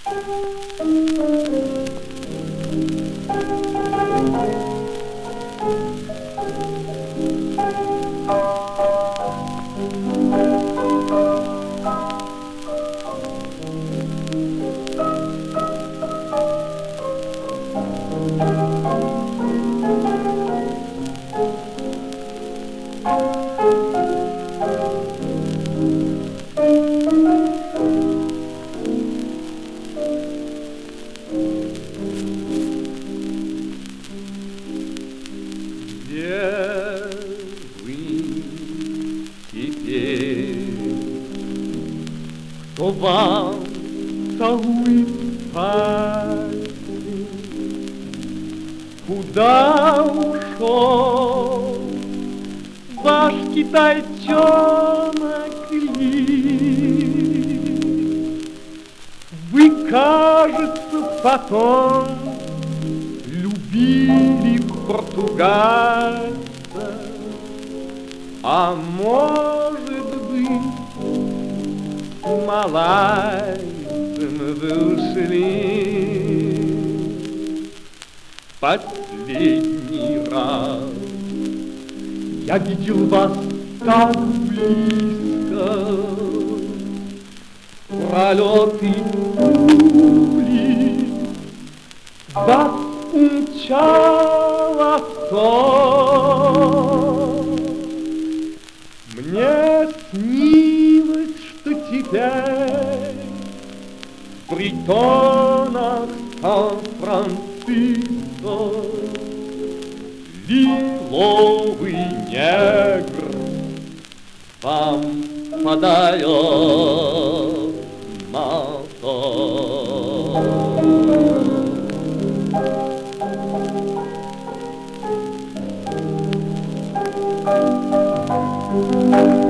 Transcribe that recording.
Где вы теперь? Кто вам целует пальцы? Куда ушел ваш китайчонок Ли? Вы, кажется, потом любили португальца, а может быть, малайцем вы ушли. Последний раз я видел вас так близко, пролеты пули вас умчало кто. Мне снилось, что теперь в притонах Сан-Франциско лиловый негр вам подает мотор.